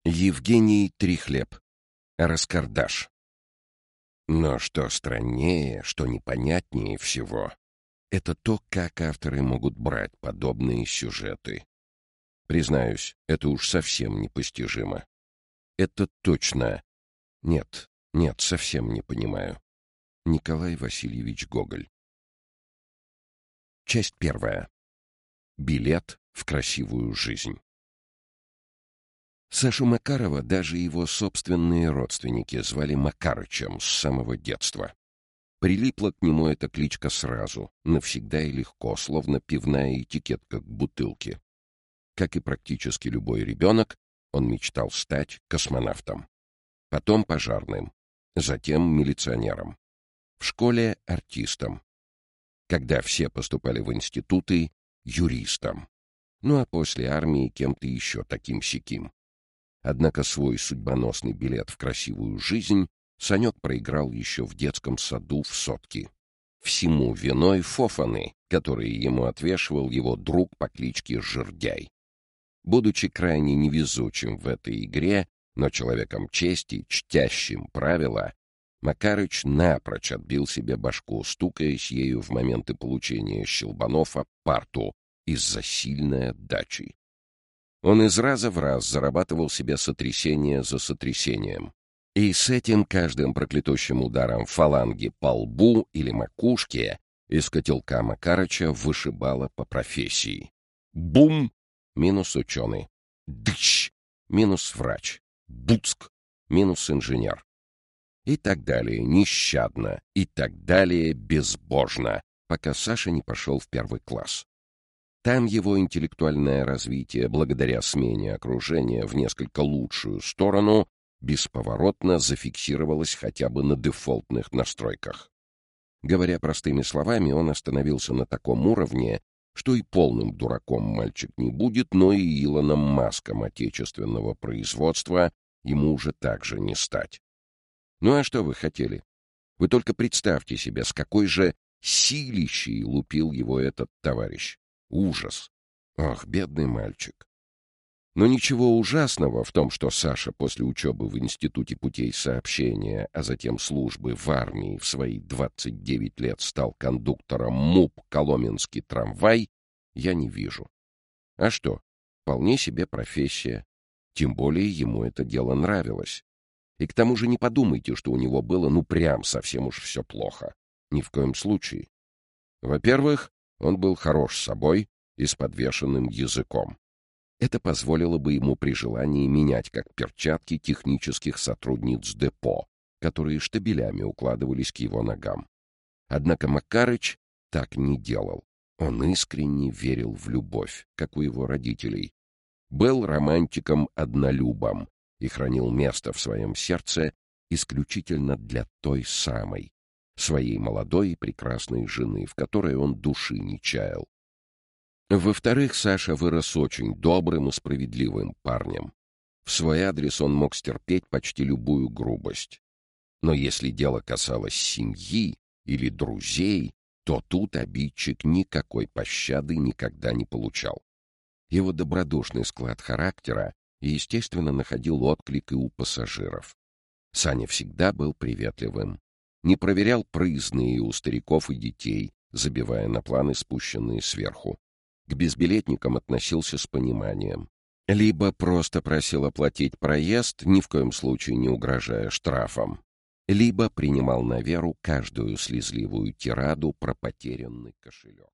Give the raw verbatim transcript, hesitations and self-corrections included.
Евгений Трихлеб. Раскардаш. Но что страннее, что непонятнее всего, это то, как авторы могут брать подобные сюжеты. Признаюсь, это уж совсем непостижимо. Это точно... Нет, нет, совсем не понимаю. Николай Васильевич Гоголь. Часть первая. Билет в красивую жизнь. Сашу Макарова даже его собственные родственники звали Макарычем с самого детства. Прилипла к нему эта кличка сразу, навсегда и легко, словно пивная этикетка к бутылке. Как и практически любой ребенок, он мечтал стать космонавтом. Потом пожарным, затем милиционером. В школе — артистом. Когда все поступали в институты — юристом. Ну а после армии кем-то еще таким-сяким. Однако свой судьбоносный билет в красивую жизнь Санек проиграл еще в детском саду в сотки. Всему виной фофаны, которые ему отвешивал его друг по кличке Жердяй. Будучи крайне невезучим в этой игре, но человеком чести, чтящим правила, Макарыч напрочь отбил себе башку, стукаясь ею в моменты получения щелбанов об парту из-за сильной отдачи. Он из раза в раз зарабатывал себе сотрясение за сотрясением. И с этим каждым проклятущим ударом фаланги по лбу или макушке из котелка Макарыча вышибало по профессии. Бум! Минус ученый. Дыщ! Минус врач. Буцк! Минус инженер. И так далее нещадно, и так далее безбожно, пока Саша не пошел в первый класс. Там его интеллектуальное развитие, благодаря смене окружения в несколько лучшую сторону, бесповоротно зафиксировалось хотя бы на дефолтных настройках. Говоря простыми словами, он остановился на таком уровне, что и полным дураком мальчик не будет, но и Илоном Маском отечественного производства ему уже так же не стать. Ну а что вы хотели? Вы только представьте себе, с какой же силищей лупил его этот товарищ. Ужас! Ах, бедный мальчик! Но ничего ужасного в том, что Саша после учебы в Институте путей сообщения, а затем службы в армии в свои двадцать девять лет стал кондуктором МУП «Коломенский трамвай», я не вижу. А что? Вполне себе профессия. Тем более ему это дело нравилось. И к тому же не подумайте, что у него было ну прям совсем уж все плохо. Ни в коем случае. Во-первых, он был хорош собой и с подвешенным языком. Это позволило бы ему при желании менять как перчатки технических сотрудниц депо, которые штабелями укладывались к его ногам. Однако Макарыч так не делал. Он искренне верил в любовь, как у его родителей. Был романтиком-однолюбом и хранил место в своем сердце исключительно для той самой, своей молодой и прекрасной жены, в которой он души не чаял. Во-вторых, Саша вырос очень добрым и справедливым парнем. В свой адрес он мог стерпеть почти любую грубость. Но если дело касалось семьи или друзей, то тут обидчик никакой пощады никогда не получал. Его добродушный склад характера, естественно, находил отклик и у пассажиров. Саня всегда был приветливым. Не проверял прызные у стариков и детей, забивая на планы, спущенные сверху. К безбилетникам относился с пониманием. Либо просто просил оплатить проезд, ни в коем случае не угрожая штрафом, либо принимал на веру каждую слезливую тираду про потерянный кошелек.